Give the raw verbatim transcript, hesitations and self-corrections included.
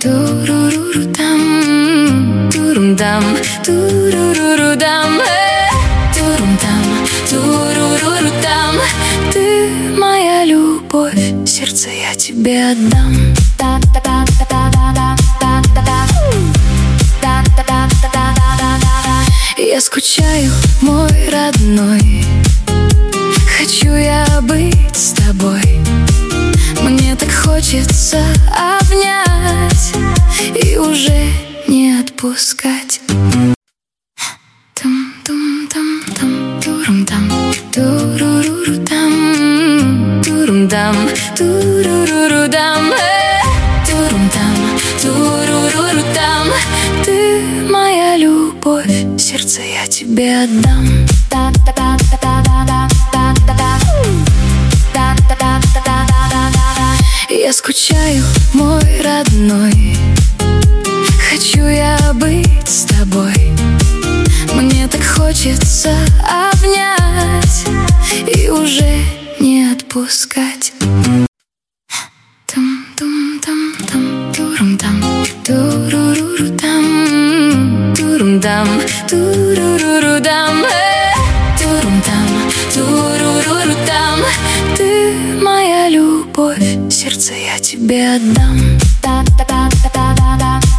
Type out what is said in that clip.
туруру-там, турум-там, туруру-дам, турум-там, туруру-там. Ты моя любовь, сердце я тебе отдам. Я скучаю, мой родной, хочу я быть с тобой. Мне так хочется обнять и уже не отпускать. Там-тум-там-там, турум-там, туруру-там, турум-там, туруру-дам, турум-там, туруру-там. Ты моя любовь, сердце я тебе отдам. Я скучаю, мой родной, хочу я быть с тобой. Мне так хочется обнять и уже не отпускать. Там-тум-там-там, турум-там, туруру-там, турум-там, туруру-дам, турум-там, туруру-там. Ты моя любовь, сердце я тебе отдам.